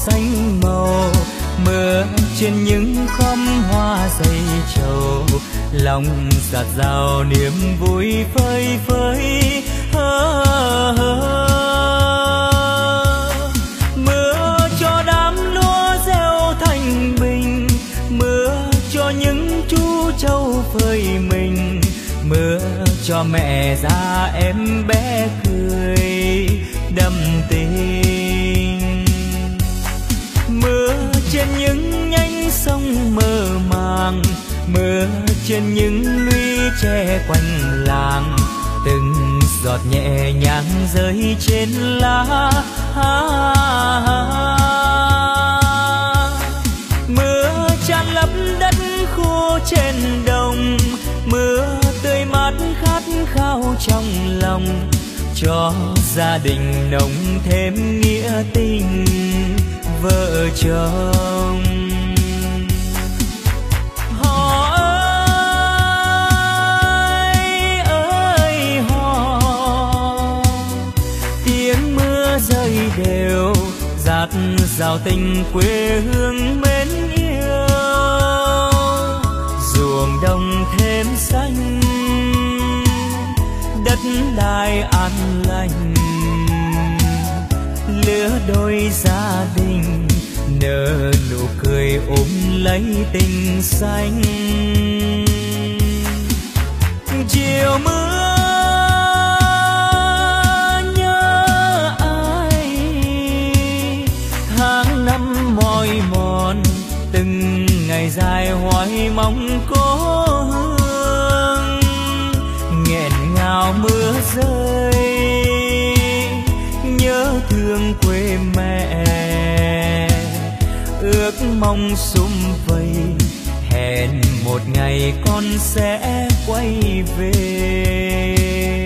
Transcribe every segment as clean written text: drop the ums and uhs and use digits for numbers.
xanh màu, mưa trên những khóm hoa dày trầu, lòng dạt dào niềm vui phơi phới. Mưa cho đám lúa gieo thành bình, mưa cho những chú trâu phơi mình, mưa cho mẹ già em bé cười đậm tình. Mưa trên những nhánh sông mơ màng, mưa trên những lũy tre quanh làng, từng giọt nhẹ nhàng rơi trên lá. Mưa tràn lấp đất khô trên đồng, mưa tươi mát khát khao trong lòng, cho gia đình nồng thêm nghĩa tình vợ chồng. Hò ơi hò, tiếng mưa rơi đều dạt dào tình quê hương mến yêu. Ruộng đồng thêm xanh, đất đai an lành, lứa đôi gia đình nở nụ cười ôm lấy tình xanh. Chiều mưa nhớ ai, tháng năm mỏi mòn, từng ngày dài hoài mong cố hương. Nghẹn ngào mưa rơi, nhớ thương quê mẹ, ước mong sum vầy, hẹn một ngày con sẽ quay về.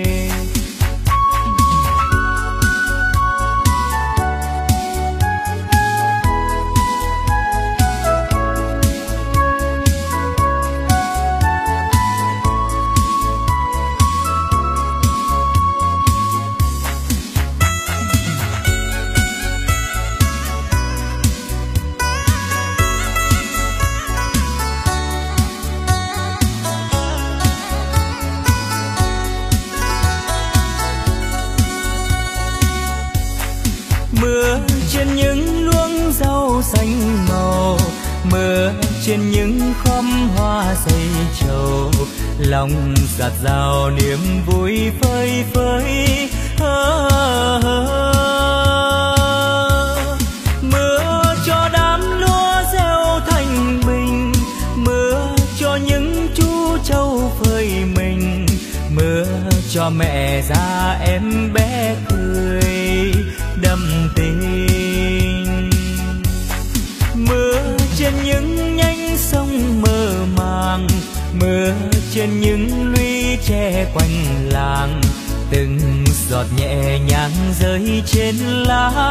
Mưa trên những luống rau xanh màu, mưa trên những khóm hoa dày trầu, lòng dạt dào niềm vui phơi phới. Mưa cho đám lúa gieo thành bình, mưa cho những chú trâu phơi mình, mưa cho mẹ già em bé cười đậm tình. Mưa trên những nhánh sông mơ màng, mưa trên những lũy tre quanh làng, từng giọt nhẹ nhàng rơi trên lá.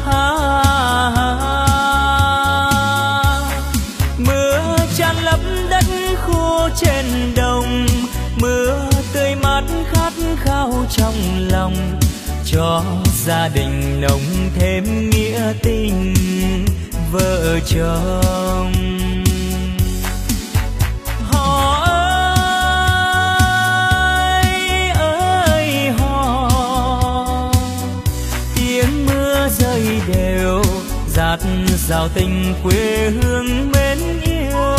Mưa tràn lấp đất khô trên đồng, mưa tươi mát khát khao trong lòng, cho gia đình nồng thêm nghĩa tình vợ chồng. Hò ơi hò, tiếng mưa rơi đều dạt dào tình quê hương mến yêu.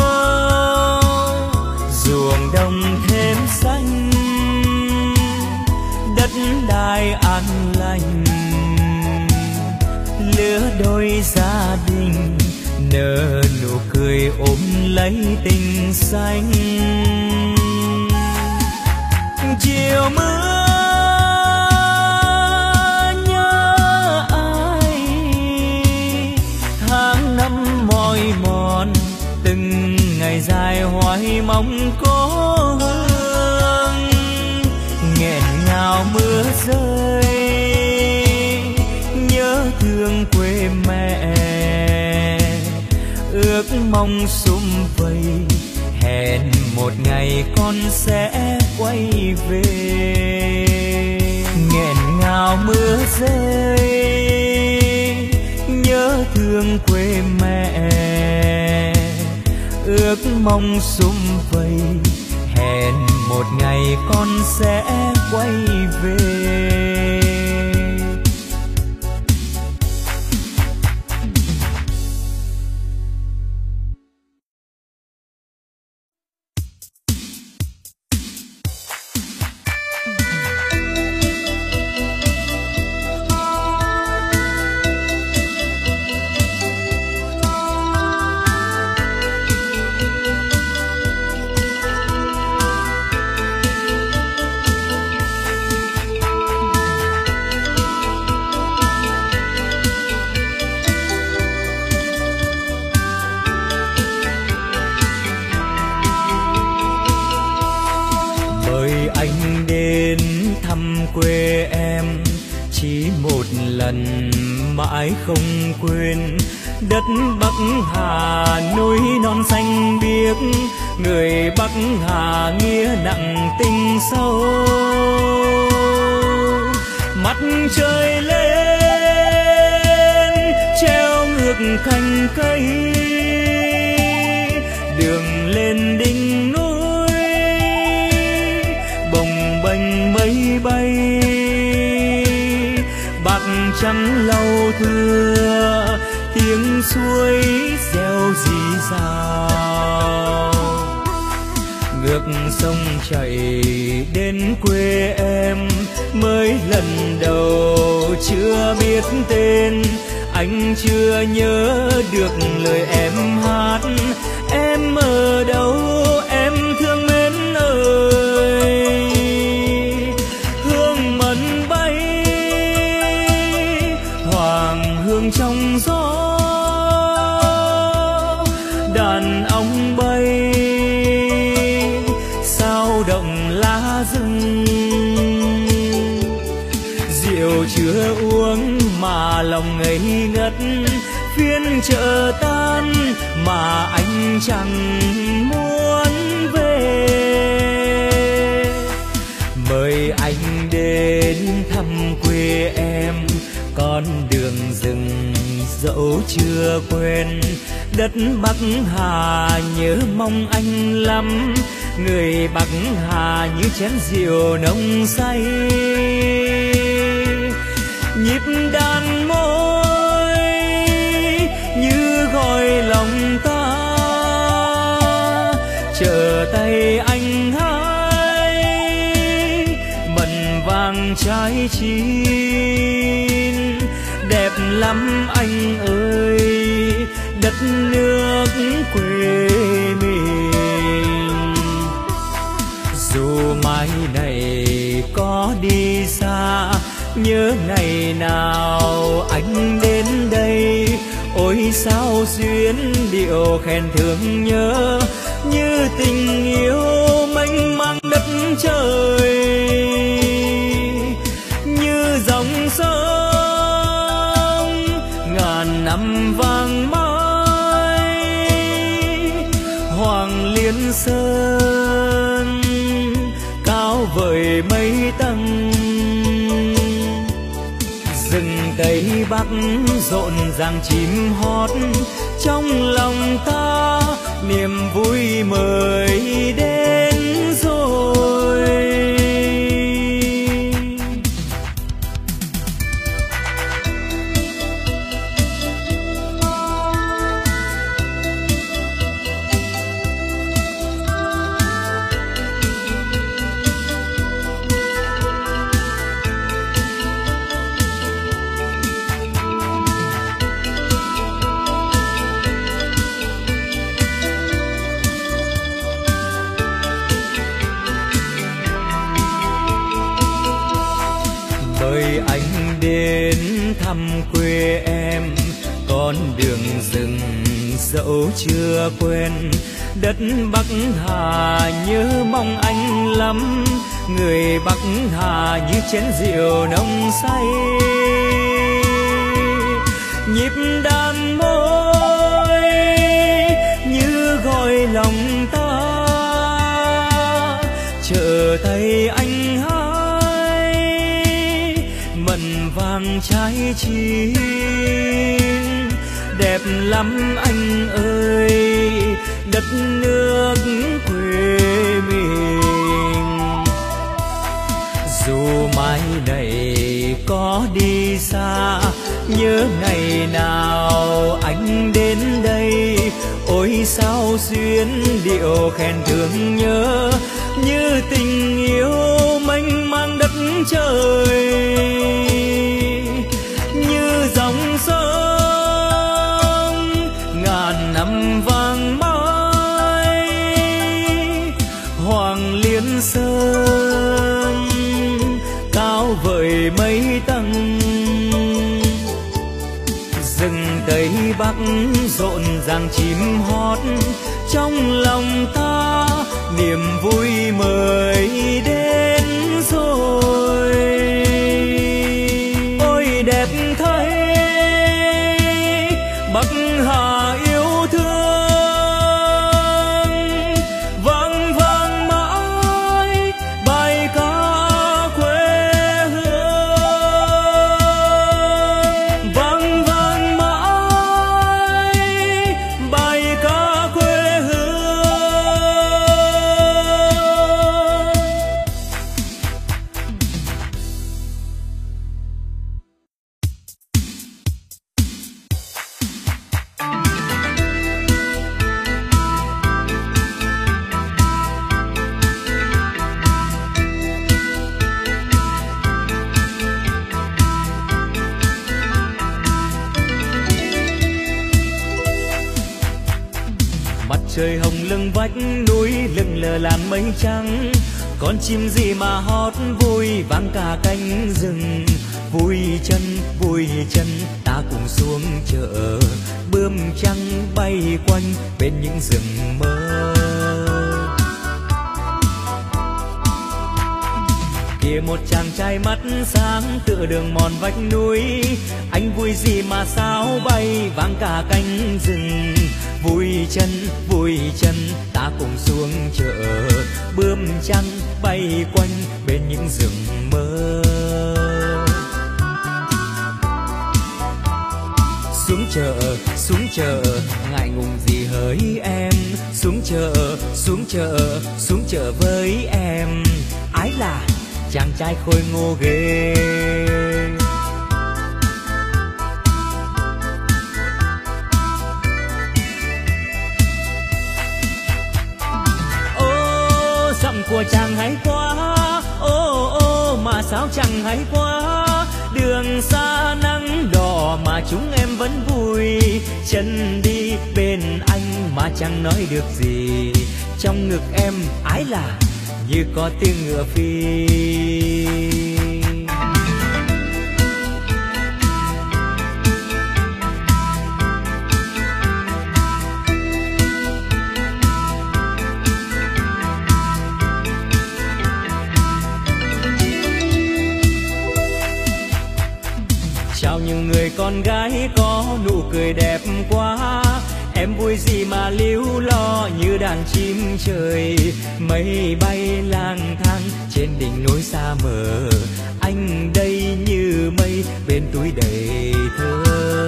Ruộng đồng thêm xanh, đất đai an lành, lứa đôi gia đình nở nụ cười ôm lấy tình xanh. Chiều mưa nhớ ai, tháng năm mỏi mòn, từng ngày dài hoài mong cố hương. Nghẹn ngào mưa rơi, nhớ thương quê mẹ, ước mong sum vầy, hẹn một ngày con sẽ quay về. Nghẹn ngào mưa rơi, nhớ thương hương quê mẹ. Ước mong sum vầy hẹn một ngày con sẽ quay về. Quê em chỉ một lần mãi không quên, đất Bắc Hà núi non xanh biếc, người Bắc Hà nghĩa nặng tình sâu. Mặt trời lên treo ngược cành cây, đường lên đỉnh núi bồng bềnh mây bay. Bạc trắng lau thưa tiếng suối reo rì rào, ngược sông chảy đến quê em. Mới lần đầu chưa biết tên, anh chưa nhớ được lời em hát. Em ở đâu em thương mến ơi, hương mận bay hoàng hương trong gió, đàn ong bay sao động lá rừng. Rượu chưa uống mà lòng ngây ngất, phiên chợ tan mà anh chẳng muốn về. Mời anh đến thăm quê em, con đường rừng dẫu chưa quên. Đất Bắc Hà nhớ mong anh lắm, người Bắc Hà như chén rượu nồng say. Nhịp đàn môi như gọi lòng ta, chờ tay anh hái mận vàng trái chín. Đẹp lắm anh ơi, đất nước quê mình. Dù mai này có đi xa, nhớ ngày nào anh đến đây. Ôi sao duyên điệu khen thương nhớ, như tình yêu mênh mang đất trời. Như dòng sông ngàn năm vang mãi, Hoàng Liên Sơn cao vời mây tầng. Rừng Tây Bắc rộn ràng chim hót, trong lòng ta niềm vui mới đến rồi. Mời anh đến thăm quê em, con đường rừng dẫu chưa quên. Đất Bắc Hà nhớ mong anh lắm, người Bắc Hà như chén rượu nồng say. Nhịp đàn môi như gọi lòng ta, chờ tay anh hái mận vàng trái chín. đẹp lắm anh ơi, đất nước quê mình. Dù mai này có đi xa, nhớ ngày nào anh đến đây, ôi sao xuyến điệu khen thương nhớ, như tình yêu mênh mang đất trời, như dòng sông ngàn năm vang mãi. Hoàng Liên Sơn cao vời mây tầng, rừng Tây Bắc rộn ràng chim hót, trong lòng ta niềm vui mới đến rồi. Ôi đẹp thấy Bắc Hà yêu thương, vang vang mãi bài ca quê hương, vang vang mãi bài ca quê hương. Mặt trời hồng lưng vách núi, lưng lờ làn mây trắng, con chim gì mà hót vui vang cả cánh rừng. Vui chân ta cùng xuống chợ, bướm trắng bay quanh bên những rừng mơ. Kia một chàng trai mắt sáng tựa đường mòn vách núi, anh vui gì mà sao bay vang cả cánh rừng. Vui chân ta cùng xuống chợ, bướm trắng bay quanh bên những rừng mơ. Xuống chợ ngại ngùng gì hỡi em, xuống chợ với em. Ái là chàng trai khôi ngô ghê, ô giọng của chàng hay quá, ô mà sao chàng hay quá. Đường xa nắng đỏ mà chúng em vẫn vui, chân đi bên anh mà chẳng nói được gì. Trong ngực em ái là như có tiếng ngựa phi. Chào những người con gái có nụ cười đẹp quá, em vui gì mà líu lo như đàn chim trời. Mây bay lang thang trên đỉnh núi xa mờ, anh đây như mây bên túi đầy thơ.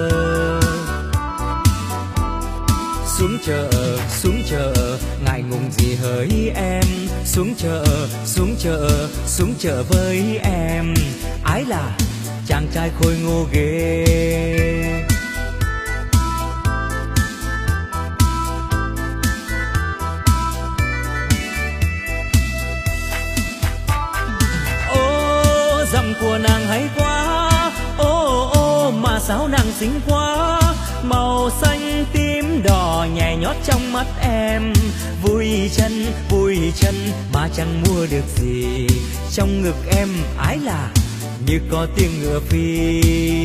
Xuống chợ ngại ngùng gì hỡi em, xuống chợ với em. Ái là chàng trai khôi ngô ghê, ô giọng của nàng hay quá, ô mà sao nàng xinh quá. Màu xanh tím đỏ nhẹ nhót trong mắt em, vui chân mà chẳng mua được gì. Trong ngực em ái là như có tiếng ngựa phi.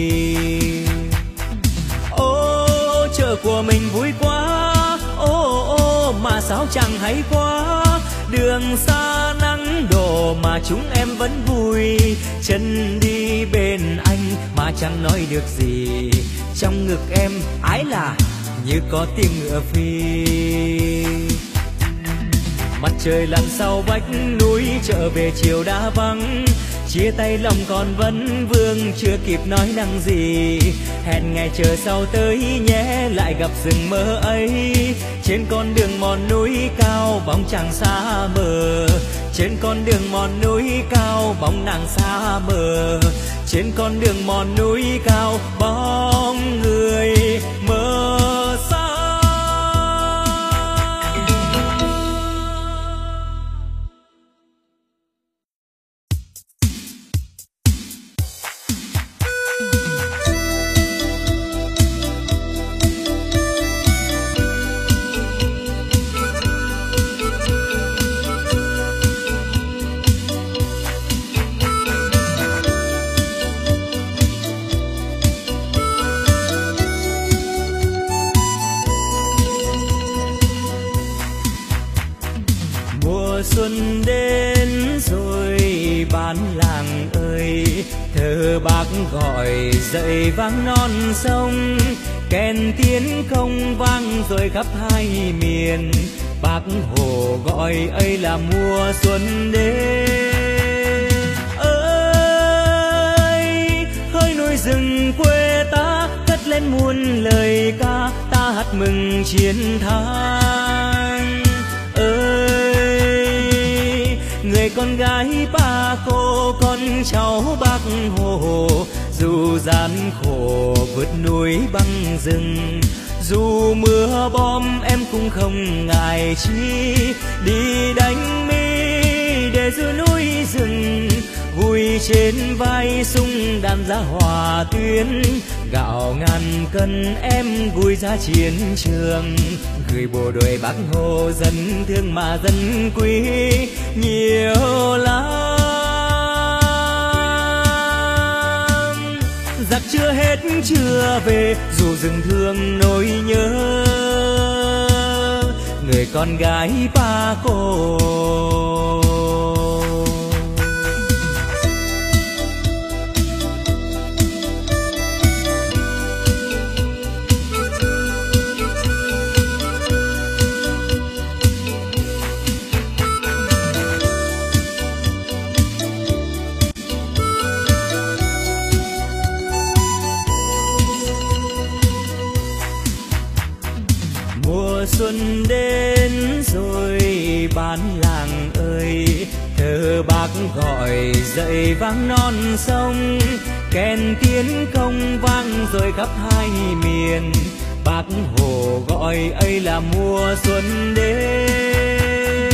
Ô chợ của mình vui quá, ô mà sao chẳng hay quá. Đường xa nắng đổ mà chúng em vẫn vui, chân đi bên anh mà chẳng nói được gì. Trong ngực em ái là như có tiếng ngựa phi. Mặt trời lặn sau vách núi, trở về chiều đã vắng, chia tay lòng còn vấn vương, chưa kịp nói năng gì. Hẹn ngày chờ sau tới nhé, lại gặp rừng mơ ấy. Trên con đường mòn núi cao, bóng chàng xa mờ. Trên con đường mòn núi cao, bóng nàng xa mờ. Trên con đường mòn núi cao, bóng người mờ xa. Xuân đến rồi bán làng ơi, thơ bác gọi dậy vang non sông. Kèn tiến công vang rồi khắp hai miền, bác Hồ gọi ấy là mùa xuân đến. Ơi khơi núi rừng quê ta, cất lên muôn lời ca, ta hát mừng chiến thắng. Người con gái ba cô, con cháu bác Hồ, dù gian khổ vượt núi băng rừng. Dù mưa bom em cũng không ngại chi, đi đánh mi để giữ núi rừng. Vui trên vai sung đàn ra hòa tuyến, gạo ngàn cân em vui ra chiến trường. Gửi bộ đội bác Hồ dân thương mà dân quý nhiều lắm. Giặc chưa hết chưa về, dù rừng thương nỗi nhớ. Người con gái ba cô. Xuân đến rồi bán làng ơi, thơ bác gọi dậy vang non sông. Kèn tiến công vang rồi khắp hai miền, bác Hồ gọi ấy là mùa xuân đến.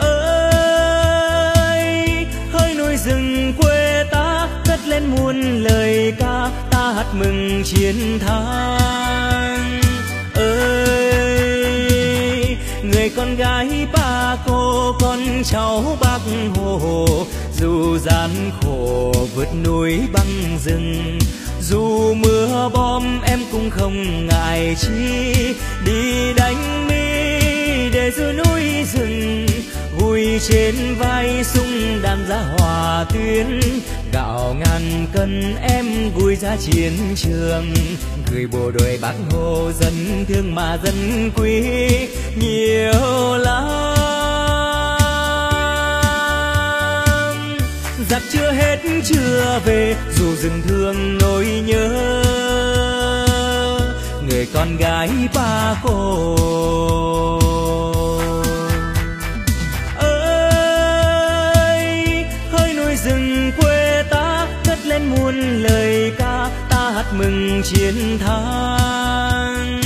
Ơi khơi núi rừng quê ta, cất lên muôn lời ca, ta hát mừng chiến thắng. Người con gái ba cô, con cháu bác Hồ, dù gian khổ vượt núi băng rừng. Dù mưa bom em cũng không ngại chi, đi đánh mi để giữ núi rừng. Vui trên vai sung đàn ra hòa tuyến, gạo ngàn cân em vui ra chiến trường. Gửi bộ đội bác Hồ dân thương mà dân quý nhiều lắm. Giặc chưa hết chưa về, dù rừng thương nỗi nhớ. Người con gái ba cô. Ơi khơi núi rừng quê ta, cất lên muôn lời ca, ta hát mừng chiến thắng.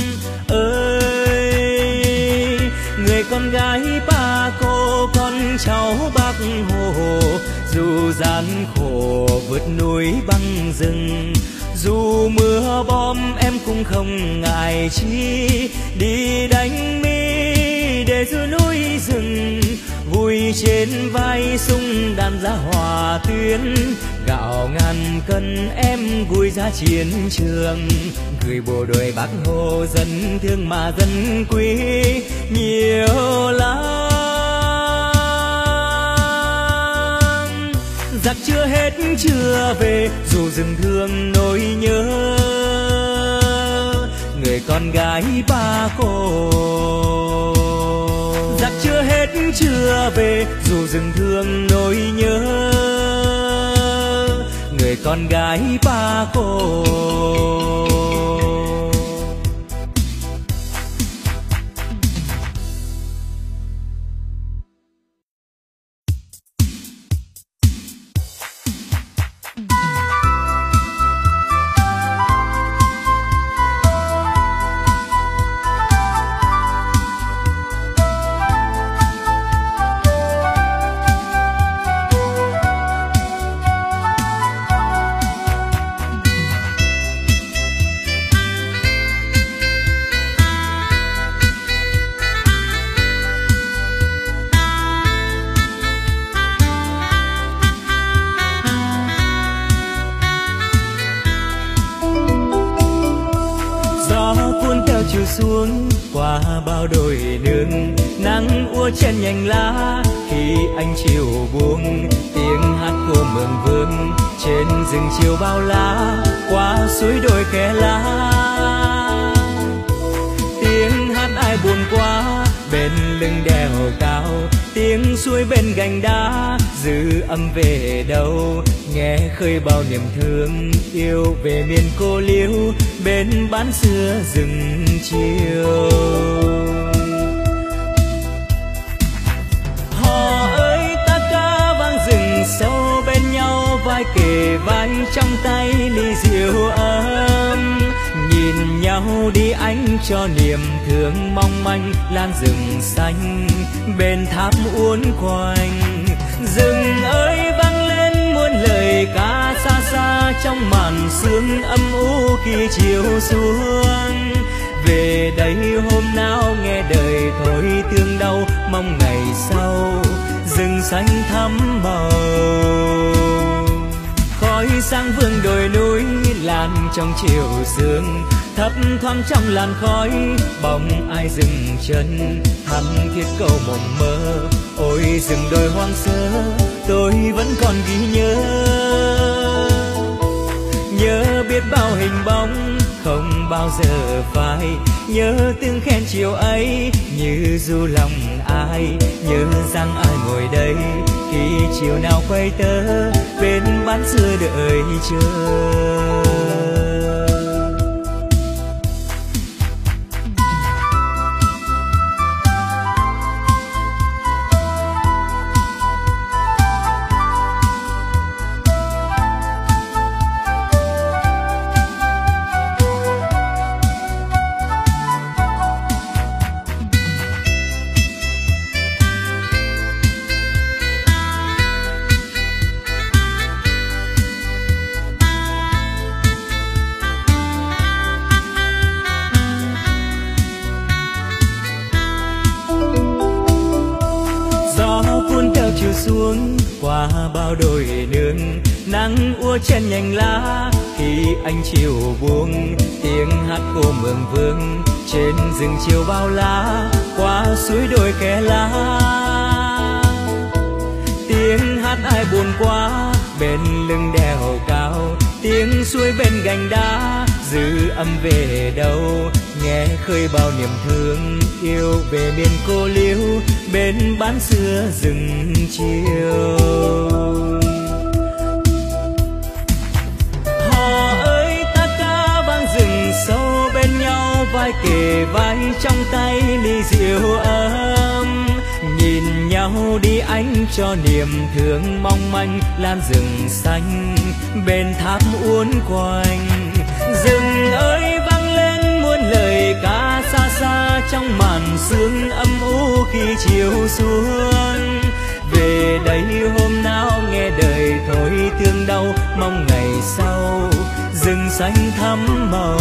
Ơi người con gái ba cô, con cháu bác Hồ, dù gian khổ vượt núi băng rừng. Dù mưa bom em cũng không ngại chi, đi đánh mi để giữ núi rừng. Vui trên vai sung đàn ra hòa tuyến, gạo ngàn cân em vui ra chiến trường. Gửi bộ đội bác Hồ dân thương mà dân quý nhiều lắm. Giặc chưa hết chưa về, dù rừng thương nỗi nhớ. Người con gái ba cô. Giặc chưa hết chưa về, dù rừng thương nỗi nhớ. người con gái ba cô. Xuống qua bao đồi nương, nắng úa trên nhành lá khi anh chiều buông. Tiếng hát cô mường vương trên rừng chiều bao lá, qua suối đồi khe lá. Tiếng hát ai buồn quá bên lưng đèo cao, tiếng suối bên gành đá dư âm về đâu. Nghe khơi bao niềm thương yêu về miền cô liêu, bên bán xưa rừng chiều. Hò ơi ta ca vang rừng sâu bên nhau, vai kề vai trong tay ly rượu ấm. Nhìn nhau đi anh cho niềm thương mong manh, lan rừng xanh bên tháp uốn quanh. Rừng ơi vang lên muôn lời ca xa xa, trong màn sương âm u khi chiều xuống. Về đây hôm nào nghe đời thôi thương đau, mong ngày sau rừng xanh thắm màu. Khói sang vương đồi núi lan trong chiều sương, thấp thoáng trong làn khói bóng ai dừng chân. Thắm thiết câu mộng mơ, ôi rừng đồi hoang sơ tôi vẫn còn ghi nhớ. Nhớ biết bao hình bóng không bao giờ phai, nhớ tiếng khen chiều ấy như du lòng ai. Nhớ rằng ai ngồi đây khi chiều nào quay tớ bên bán xưa đợi chờ. Xuống qua bao đồi nương, nắng úa trên nhành lá khi anh chiều buông. Tiếng hát cô mường vương trên rừng chiều bao lá, qua suối đồi khe lá. Tiếng hát ai buồn quá bên lưng đèo cao, tiếng suối bên gành đá dư âm về đâu. Nghe khơi bao niềm thương yêu về miền cô liêu, bên bán xưa rừng chiều. Hò ơi ta ca vang rừng sâu bên nhau, vai kề vai trong tay ly rượu ấm. Nhìn nhau đi anh cho niềm thương mong manh, lan rừng xanh bên tháp uốn quanh. Rừng ơi vang lên muôn lời ca xa xa, trong màn sương âm u khi chiều xuống. Về đây hôm nào nghe đời thôi thương đau, mong ngày sau rừng xanh thắm màu.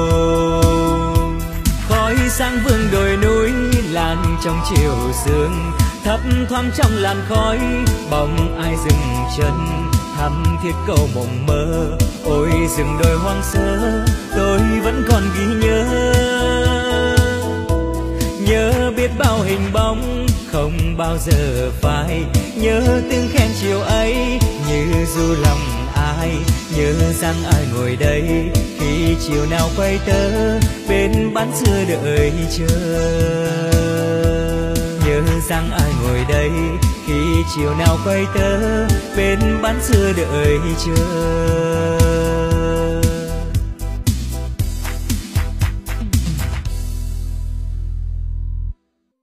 Khói sang vương đồi núi lan trong chiều sương, thấp thoáng trong làn khói bóng ai dừng chân. Thắm thiết câu mộng mơ, ôi rừng đồi hoang sơ tôi vẫn còn ghi nhớ. Nhớ biết bao hình bóng không bao giờ phai, nhớ tiếng khen chiều ấy như du lòng ai. Nhớ rằng ai ngồi đây khi chiều nào quay tớ bên bán xưa đợi chờ. Nhớ rằng ai ngồi đây khi khi chiều nào quay tớ bên bán xưa đợi chờ.